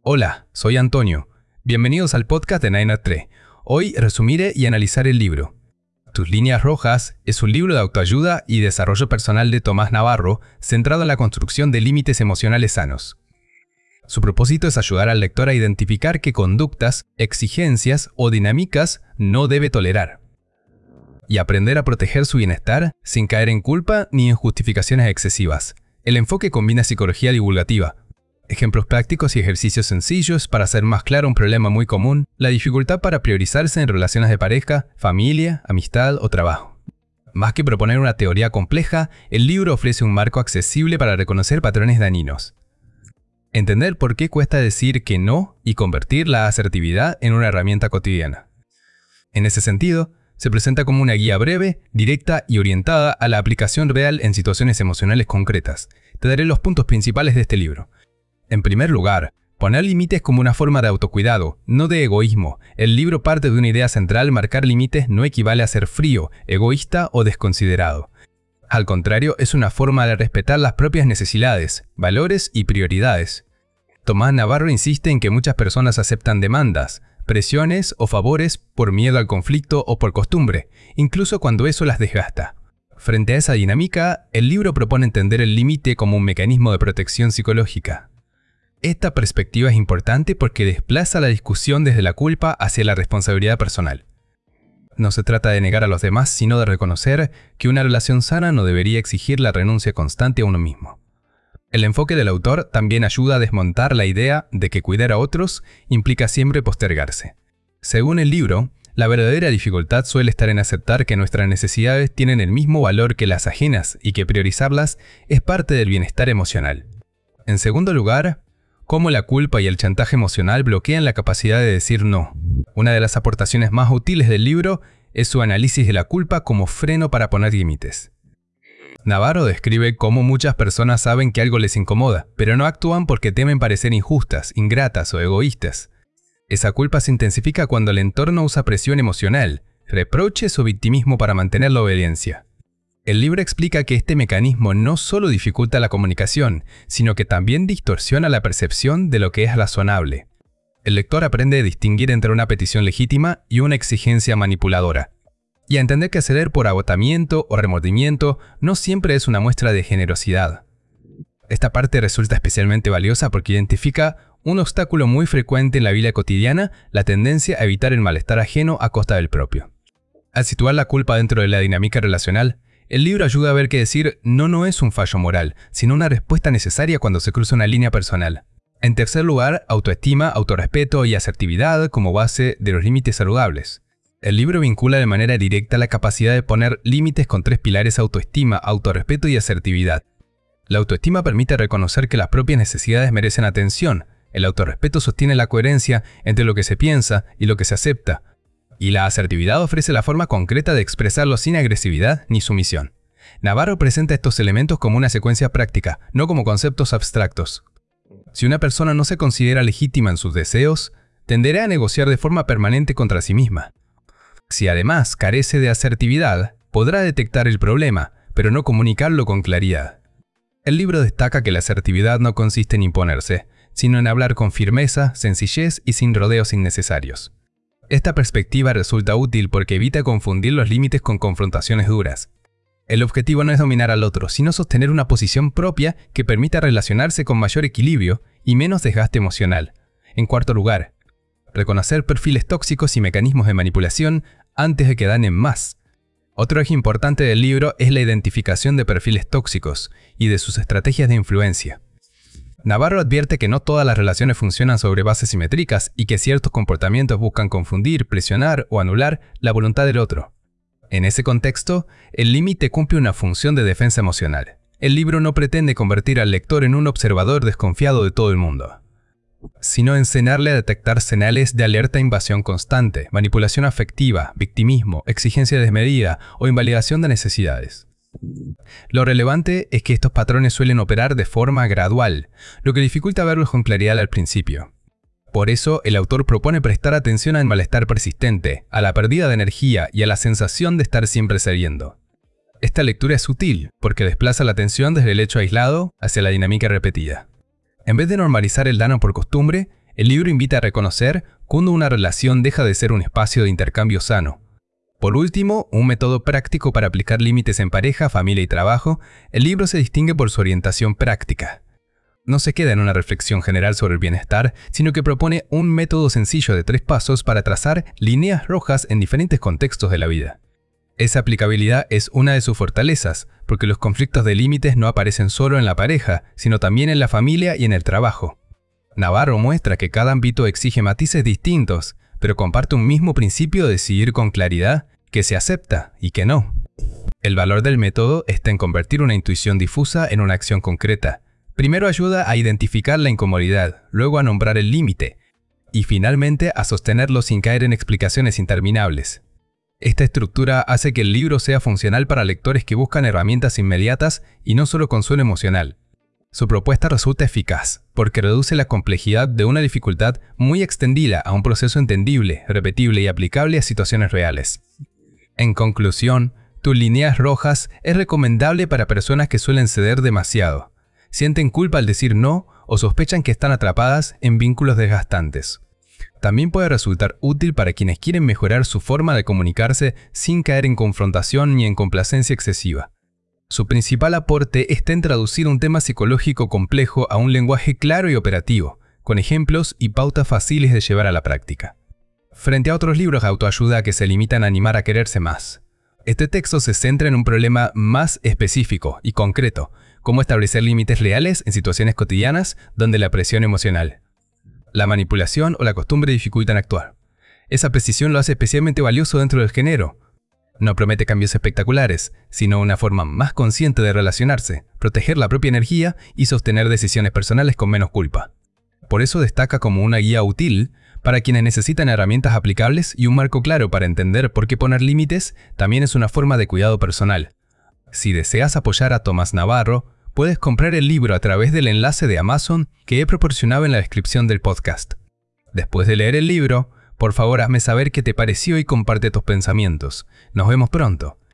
Hola, soy Antonio. Bienvenidos al podcast de 9at3. Hoy resumiré y analizaré el libro. Tus líneas rojas es un libro de autoayuda y desarrollo personal de Tomás Navarro centrado en la construcción de límites emocionales sanos. Su propósito es ayudar al lector a identificar qué conductas, exigencias o dinámicas no debe tolerar y aprender a proteger su bienestar sin caer en culpa ni en justificaciones excesivas. El enfoque combina psicología divulgativa, ejemplos prácticos y ejercicios sencillos para hacer más claro un problema muy común, la dificultad para priorizarse en relaciones de pareja, familia, amistad o trabajo. Más que proponer una teoría compleja, el libro ofrece un marco accesible para reconocer patrones dañinos. Entender por qué cuesta decir que no y convertir la asertividad en una herramienta cotidiana. En ese sentido, se presenta como una guía breve, directa y orientada a la aplicación real en situaciones emocionales concretas. Te daré los puntos principales de este libro. En primer lugar, poner límites como una forma de autocuidado, no de egoísmo. El libro parte de una idea central: marcar límites no equivale a ser frío, egoísta o desconsiderado. Al contrario, es una forma de respetar las propias necesidades, valores y prioridades. Tomás Navarro insiste en que muchas personas aceptan demandas, presiones o favores por miedo al conflicto o por costumbre, incluso cuando eso las desgasta. Frente a esa dinámica, el libro propone entender el límite como un mecanismo de protección psicológica. Esta perspectiva es importante porque desplaza la discusión desde la culpa hacia la responsabilidad personal. No se trata de negar a los demás, sino de reconocer que una relación sana no debería exigir la renuncia constante a uno mismo. El enfoque del autor también ayuda a desmontar la idea de que cuidar a otros implica siempre postergarse. Según el libro, la verdadera dificultad suele estar en aceptar que nuestras necesidades tienen el mismo valor que las ajenas y que priorizarlas es parte del bienestar emocional. En segundo lugar, cómo la culpa y el chantaje emocional bloquean la capacidad de decir no. Una de las aportaciones más útiles del libro es su análisis de la culpa como freno para poner límites. Navarro describe cómo muchas personas saben que algo les incomoda, pero no actúan porque temen parecer injustas, ingratas o egoístas. Esa culpa se intensifica cuando el entorno usa presión emocional, reproches o victimismo para mantener la obediencia. El libro explica que este mecanismo no solo dificulta la comunicación, sino que también distorsiona la percepción de lo que es razonable. El lector aprende a distinguir entre una petición legítima y una exigencia manipuladora, y a entender que ceder por agotamiento o remordimiento no siempre es una muestra de generosidad. Esta parte resulta especialmente valiosa porque identifica un obstáculo muy frecuente en la vida cotidiana: la tendencia a evitar el malestar ajeno a costa del propio. Al situar la culpa dentro de la dinámica relacional, el libro ayuda a ver que decir no es un fallo moral, sino una respuesta necesaria cuando se cruza una línea personal. En tercer lugar, autoestima, autorrespeto y asertividad como base de los límites saludables. El libro vincula de manera directa la capacidad de poner límites con tres pilares: autoestima, autorrespeto y asertividad. La autoestima permite reconocer que las propias necesidades merecen atención. El autorrespeto sostiene la coherencia entre lo que se piensa y lo que se acepta. Y la asertividad ofrece la forma concreta de expresarlo sin agresividad ni sumisión. Navarro presenta estos elementos como una secuencia práctica, no como conceptos abstractos. Si una persona no se considera legítima en sus deseos, tenderá a negociar de forma permanente contra sí misma. Si además carece de asertividad, podrá detectar el problema, pero no comunicarlo con claridad. El libro destaca que la asertividad no consiste en imponerse, sino en hablar con firmeza, sencillez y sin rodeos innecesarios. Esta perspectiva resulta útil porque evita confundir los límites con confrontaciones duras. El objetivo no es dominar al otro, sino sostener una posición propia que permita relacionarse con mayor equilibrio y menos desgaste emocional. En cuarto lugar, reconocer perfiles tóxicos y mecanismos de manipulación antes de que dañen más. Otro eje importante del libro es la identificación de perfiles tóxicos y de sus estrategias de influencia. Navarro advierte que no todas las relaciones funcionan sobre bases simétricas y que ciertos comportamientos buscan confundir, presionar o anular la voluntad del otro. En ese contexto, el límite cumple una función de defensa emocional. El libro no pretende convertir al lector en un observador desconfiado de todo el mundo, sino enseñarle a detectar señales de alerta e invasión constante, manipulación afectiva, victimismo, exigencia desmedida o invalidación de necesidades. Lo relevante es que estos patrones suelen operar de forma gradual, lo que dificulta verlos con claridad al principio. Por eso, el autor propone prestar atención al malestar persistente, a la pérdida de energía y a la sensación de estar siempre cediendo. Esta lectura es sutil porque desplaza la atención desde el hecho aislado hacia la dinámica repetida. En vez de normalizar el daño por costumbre, El libro invita a reconocer cuando una relación deja de ser un espacio de intercambio sano. Por último, un método práctico para aplicar límites en pareja, familia y trabajo. El libro se distingue por su orientación práctica. No se queda en una reflexión general sobre el bienestar, sino que propone un método sencillo de 3 pasos para trazar líneas rojas en diferentes contextos de la vida. Esa aplicabilidad es una de sus fortalezas, porque los conflictos de límites no aparecen solo en la pareja, sino también en la familia y en el trabajo. Navarro muestra que cada ámbito exige matices distintos, pero comparte un mismo principio de decidir con claridad qué se acepta y qué no. El valor del método está en convertir una intuición difusa en una acción concreta. Primero ayuda a identificar la incomodidad, luego a nombrar el límite, y finalmente a sostenerlo sin caer en explicaciones interminables. Esta estructura hace que el libro sea funcional para lectores que buscan herramientas inmediatas y no solo consuelo emocional. Su propuesta resulta eficaz, porque reduce la complejidad de una dificultad muy extendida a un proceso entendible, repetible y aplicable a situaciones reales. En conclusión, Tus líneas rojas es recomendable para personas que suelen ceder demasiado, sienten culpa al decir no o sospechan que están atrapadas en vínculos desgastantes. También puede resultar útil para quienes quieren mejorar su forma de comunicarse sin caer en confrontación ni en complacencia excesiva. Su principal aporte está en traducir un tema psicológico complejo a un lenguaje claro y operativo, con ejemplos y pautas fáciles de llevar a la práctica. Frente a otros libros de autoayuda que se limitan a animar a quererse más, este texto se centra en un problema más específico y concreto, cómo establecer límites reales en situaciones cotidianas donde la presión emocional, la manipulación o la costumbre dificultan actuar. Esa precisión lo hace especialmente valioso dentro del género. No promete cambios espectaculares, sino una forma más consciente de relacionarse, proteger la propia energía y sostener decisiones personales con menos culpa. Por eso destaca como una guía útil para quienes necesitan herramientas aplicables y un marco claro para entender por qué poner límites también es una forma de cuidado personal. Si deseas apoyar a Tomás Navarro, puedes comprar el libro a través del enlace de Amazon que he proporcionado en la descripción del podcast. Después de leer el libro, por favor hazme saber qué te pareció y comparte tus pensamientos. Nos vemos pronto.